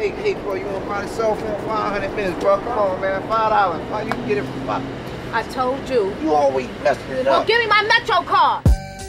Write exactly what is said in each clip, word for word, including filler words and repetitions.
Hey, hey, bro, you want to buy the cell phone for five hundred minutes, bro? Come on, man, five dollars. Why you can get it for five? I told you. You always messing it well, up. Well, give me my Metro card.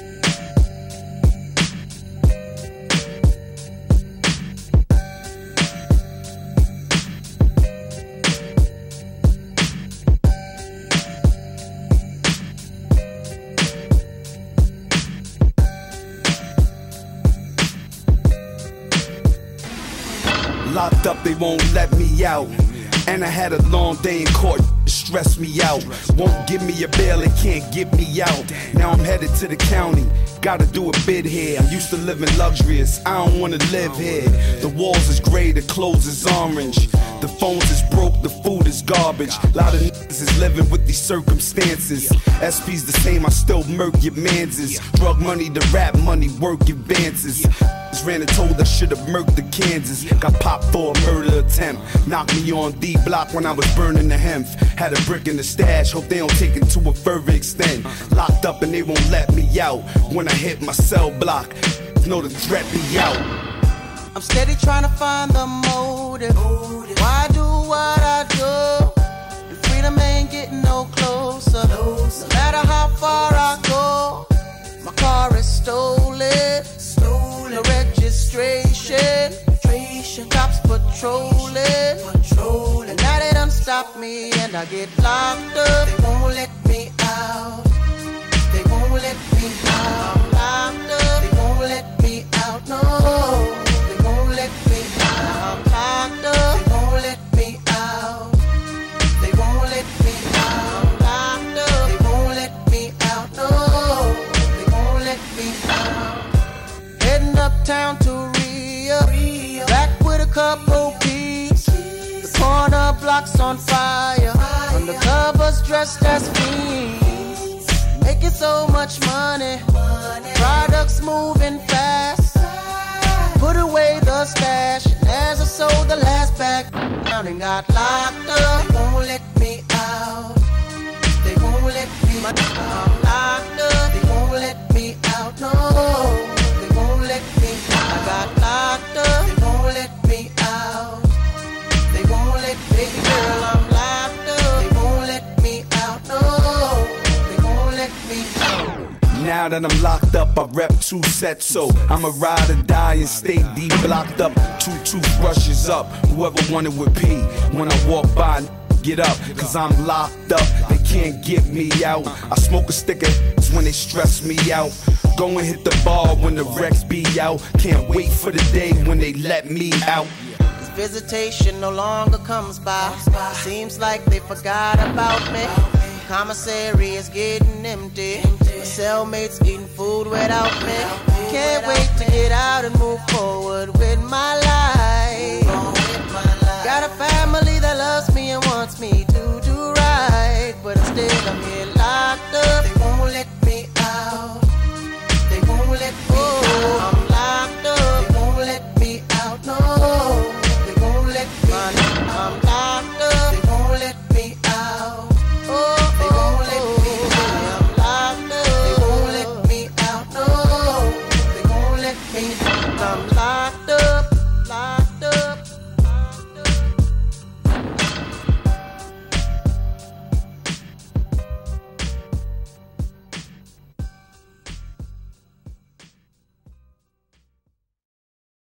Locked up, they won't let me out. And I had a long day in court, stressed me out. Won't give me a bail, they can't get me out. Now I'm headed to the county, gotta do a bid here. I'm used to living luxurious, I don't wanna live here. The walls is gray, the clothes is orange. The phones is broke, the food is garbage. A lot of niggas is living with these circumstances. S P's the same, I still murk your manses. Drug money, the rap money, work advances. Ran and told I should've murked the Kansas. Got popped for a murder attempt. Knocked me on D block when I was burning the hemp. Had a brick in the stash, hope they don't take it to a further extent. Locked up and they won't let me out. When I hit my cell block, know the threat be out. I'm steady trying to find the motive. Why do what I do? And freedom ain't getting no closer. No matter how far I go, my car is stolen. Stolen. Registration. Cops patrolling. Patrolling. And now they done stop me and I get locked up. They won't let me out. They won't let me out. I'm locked up. They won't let me out. No. They won't let me out. I'm locked up. They won't let me out. They won't let me out. I'm locked up. They won't let me out. No. They won't let me out. Heading uptown to Rio, back with a couple peeps. The corner block's on fire. Undercovers dressed as fiends. Making so much money. Products moving fast. Put away the stash. And as I sold the last bag down and got locked up. They won't let me out. They won't let me out. I'm locked up. They won't let me out. No. I got locked up, they won't let me out. They won't let me, baby girl, I'm locked up. They won't let me out, no. They won't let me out. Now that I'm locked up, I rep two sets, so I'ma ride or die and stay deep blocked up. Two toothbrushes up, whoever wanted with P. When I walk by, get up, cause I'm locked up. They can't get me out. I smoke a stick of when they stress me out. Go and hit the bar when the Rex be out. Can't wait for the day when they let me out. Cause visitation no longer comes by. Seems like they forgot about me. Commissary is getting empty. My cellmates eating food without me. Can't wait to get out and move